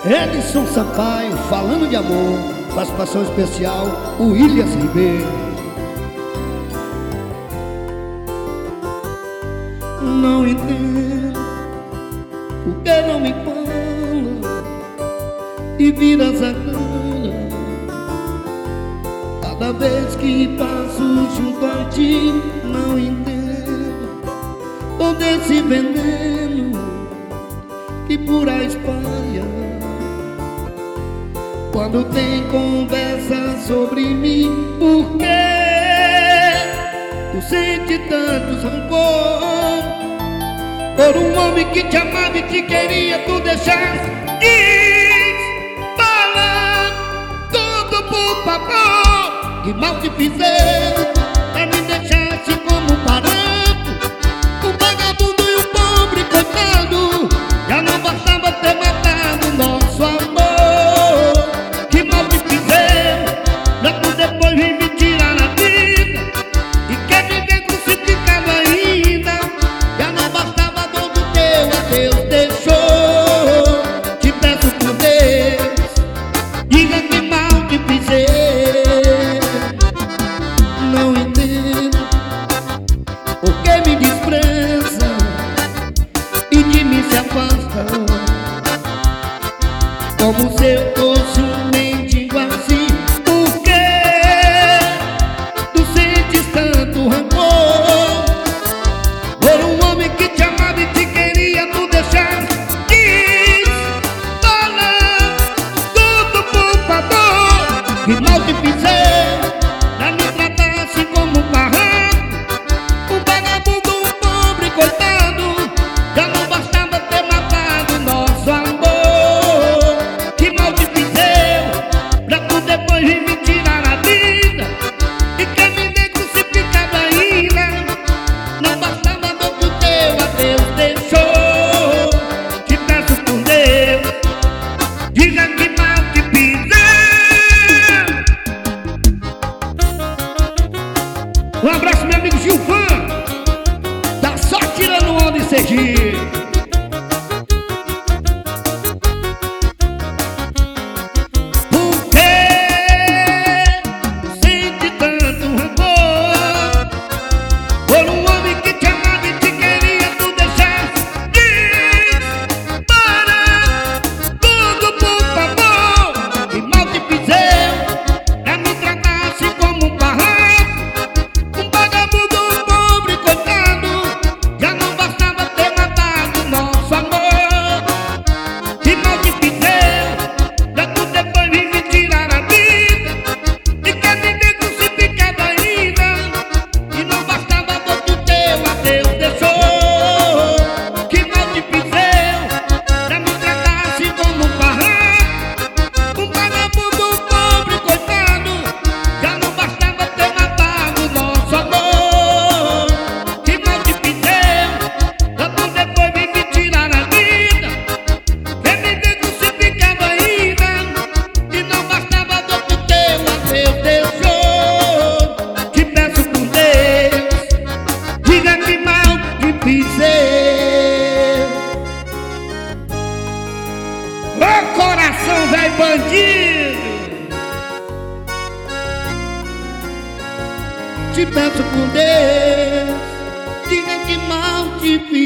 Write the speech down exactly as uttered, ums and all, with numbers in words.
Edson Sampaio, falando de amor, participação especial, o William Ribeiro. Não entendo o que não me fala e vira essa cara cada vez que passo junto a ti. Não entendo todo esse veneno que por aí espalha quando tem conversa sobre mim. Por que tu sente tantos rancor por um homem que te amava e te queria? Tu deixaste, diz, fala tudo por favor. Que mal te fizeram pra me deixaste como parado, um vagabundo e um pobre coitado. Já não bastava ter matado nosso amor. Como se eu fosse um mendigo assim. Por que tu sentes tanto rancor por um homem que te amava e te queria? Tu deixaste, diz, fala tudo por favor. Que mal te fizeram pra me tratar assim como um barraco, um vagabundo, um pobre coitado. Já não bastava ter matado nosso amor. Um abraço, meu amigo Gilvan, tá só tirando onda em Sergipe. Por que sente tanto rancor por um homem que te amava e te queria? Tu deixaste, diz, para tudo por favor. Que mal te fizeram pra me tratar assim como um barraco, ô coração velho bandido, te peço por Deus, diga que mal te fiz.